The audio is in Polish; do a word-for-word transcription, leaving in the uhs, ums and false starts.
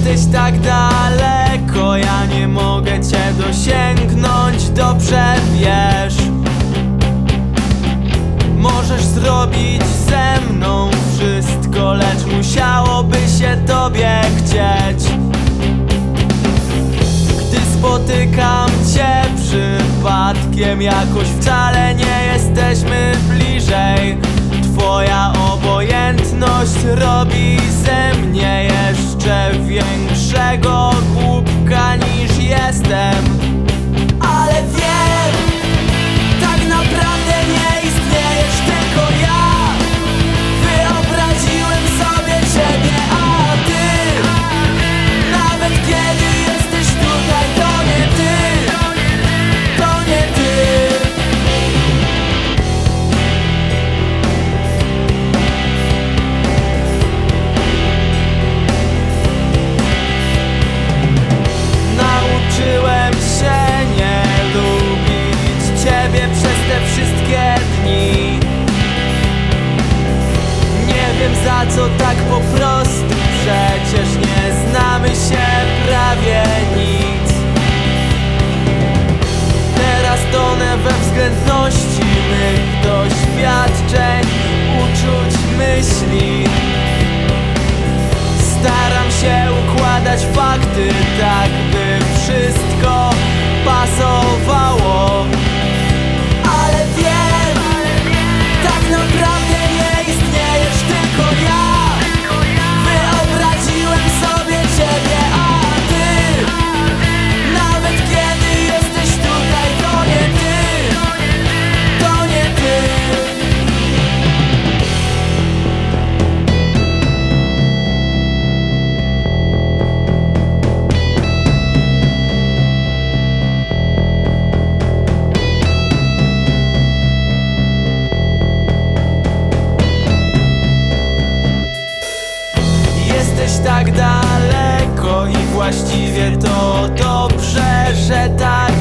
Jesteś tak daleko, ja nie mogę cię dosięgnąć. Dobrze wiesz, możesz zrobić ze mną wszystko, lecz musiałoby się tobie chcieć. Gdy spotykam cię przypadkiem, jakoś wcale nie jesteśmy bliżej. Twoja obojętność robi ze mnie jeszcze większego głupka niż jestem. Ale wiem, tak naprawdę nie istniejesz, tylko ja. Wyobraziłem sobie ciebie, a ty, nawet kiedy jesteś tutaj, to nie ty, to nie ty. Nauczyłem się nie lubić ciebie przez te wszystkie dni. Nie wiem za co tak po prostu, przecież nie znamy się prawie nic. Teraz tonę we względności mych doświadczeń, uczuć, myśli. Staram się układać fakty tak, by wszystko pasowało. Ale wiem, tak naprawdę nie istniejesz, tylko ja. Wyobraziłem sobie ciebie, a ty, nawet kiedy jesteś tutaj, to nie ty, to nie ty. Jesteś tak daleko i właściwie to dobrze, że tak